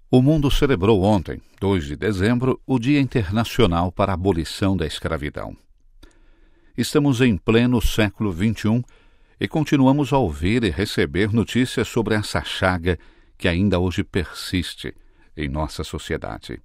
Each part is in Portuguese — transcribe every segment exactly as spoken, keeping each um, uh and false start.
O mundo celebrou ontem, dois de dezembro, o Dia Internacional para a Abolição da Escravidão. Estamos em pleno século vinte e um e continuamos a ouvir e receber notícias sobre essa chaga que ainda hoje persiste em nossa sociedade.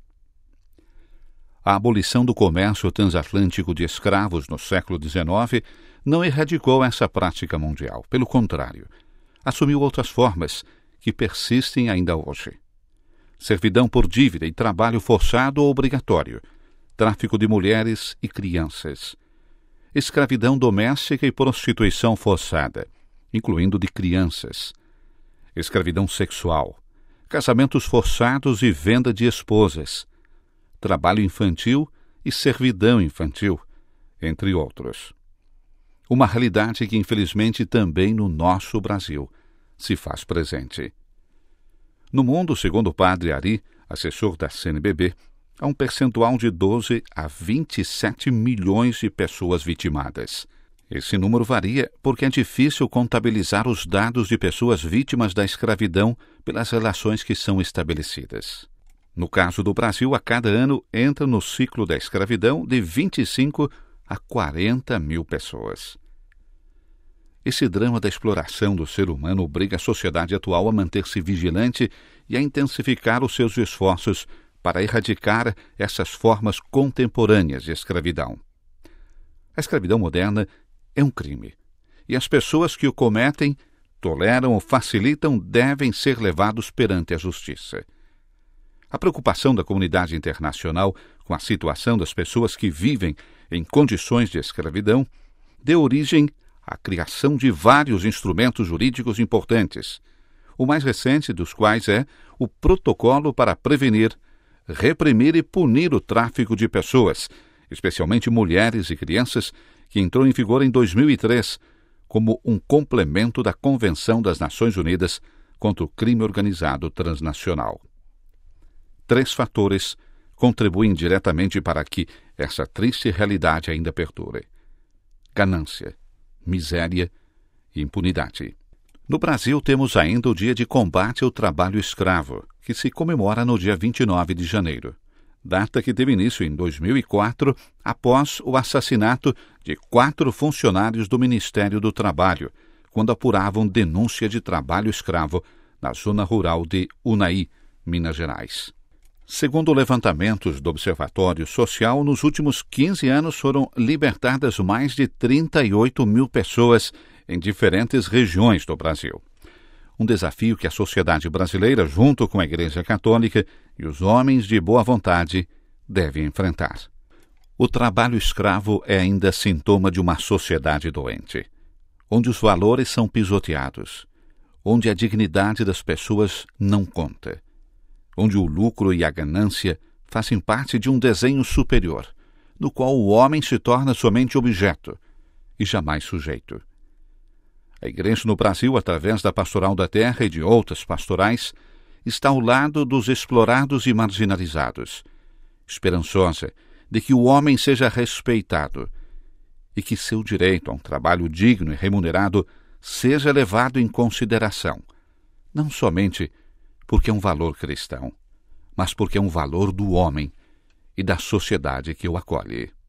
A abolição do comércio transatlântico de escravos no século dezenove não erradicou essa prática mundial. Pelo contrário, assumiu outras formas que persistem ainda hoje. Servidão por dívida e trabalho forçado ou obrigatório, tráfico de mulheres e crianças, escravidão doméstica e prostituição forçada, incluindo de crianças, escravidão sexual, casamentos forçados e venda de esposas, trabalho infantil e servidão infantil, entre outros. Uma realidade que, infelizmente, também no nosso Brasil se faz presente. No mundo, segundo o padre Ari, assessor da C N B B, há um percentual de doze a vinte e sete milhões de pessoas vitimadas. Esse número varia porque é difícil contabilizar os dados de pessoas vítimas da escravidão pelas relações que são estabelecidas. No caso do Brasil, a cada ano entra no ciclo da escravidão de vinte e cinco a quarenta mil pessoas. Esse drama da exploração do ser humano obriga a sociedade atual a manter-se vigilante e a intensificar os seus esforços para erradicar essas formas contemporâneas de escravidão. A escravidão moderna é um crime, e as pessoas que o cometem, toleram ou facilitam devem ser levados perante a justiça. A preocupação da comunidade internacional com a situação das pessoas que vivem em condições de escravidão deu origem à criação de vários instrumentos jurídicos importantes, o mais recente dos quais é o Protocolo para prevenir, reprimir e punir o tráfico de pessoas, especialmente mulheres e crianças, que entrou em vigor em dois mil e três como um complemento da Convenção das Nações Unidas contra o Crime Organizado Transnacional. Três fatores contribuem diretamente para que essa triste realidade ainda perdure: ganância, miséria e impunidade. No Brasil, temos ainda o Dia de Combate ao Trabalho Escravo, que se comemora no dia vinte e nove de janeiro, data que teve início em dois mil e quatro, após o assassinato de quatro funcionários do Ministério do Trabalho, quando apuravam denúncia de trabalho escravo na zona rural de Unai, Minas Gerais. Segundo levantamentos do Observatório Social, nos últimos quinze anos foram libertadas mais de trinta e oito mil pessoas em diferentes regiões do Brasil. Um desafio que a sociedade brasileira, junto com a Igreja Católica e os homens de boa vontade, devem enfrentar. O trabalho escravo é ainda sintoma de uma sociedade doente, onde os valores são pisoteados, onde a dignidade das pessoas não conta, onde o lucro e a ganância fazem parte de um desenho superior, no qual o homem se torna somente objeto e jamais sujeito. A Igreja no Brasil, através da Pastoral da Terra e de outras pastorais, está ao lado dos explorados e marginalizados, esperançosa de que o homem seja respeitado e que seu direito a um trabalho digno e remunerado seja levado em consideração, não somente porque é um valor cristão, mas porque é um valor do homem e da sociedade que o acolhe.